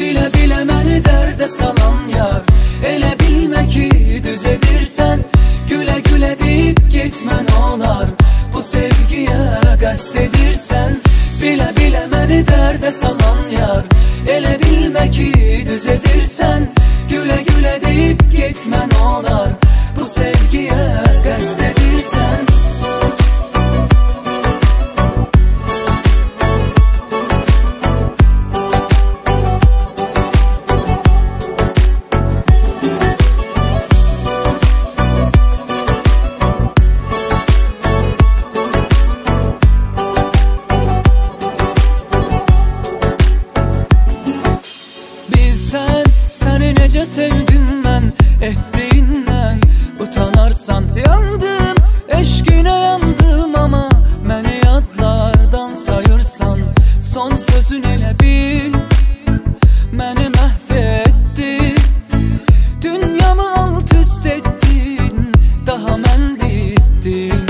Bilə bilə məni dərdə salan yar, elə bilmə ki düz edirsən. Gülə gülə deyib getmə nə olar, bu sevgiyə qəsd edirsən. Bilə bilə məni dərdə salan yar, elə bilmə ki düz edirsən. Gülə gülə deyib getmə nə olar, bu sevgiyə qəsd edirsən. Səni necə sevdim mən, etdiyindən utanarsan. Yandım, eşqinə yandım, amma məni yadlardan sayırsan. Son sözün elə bil, məni məhv etdi. Dünyamı alt üst etdin, daha mən bitdim.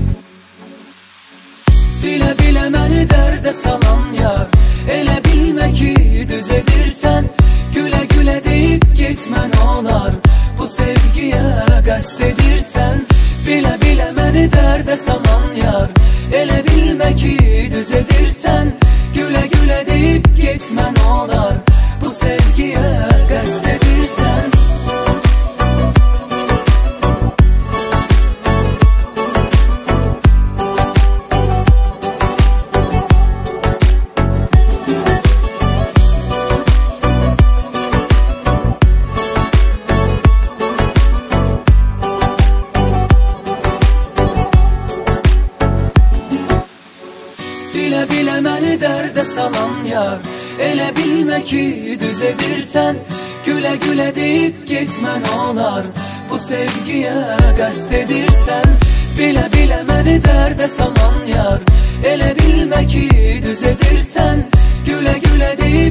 Bilə bilə məni dərdə salan yar, elə bilmə ki düz edirsən. Gülə gülə deyib getmə nə olar, bu sevgiyə qəsd edirsən. Bilə bilə məni dərdə salan yar, elə bilmə ki düz edirsən. Gülə gülə deyib getmə nə olar, bu sevgiyə qəsd edirsən. Bilə bilə məni dərdə salan yar, elə bilmə ki düz edirsən. Gülə gülə deyib getmə nə olar, bu sevgiyə qəsd edirsən. Bilə bilə məni dərdə salan yar, elə bilmə ki düz edirsən. Gülə gülə deyib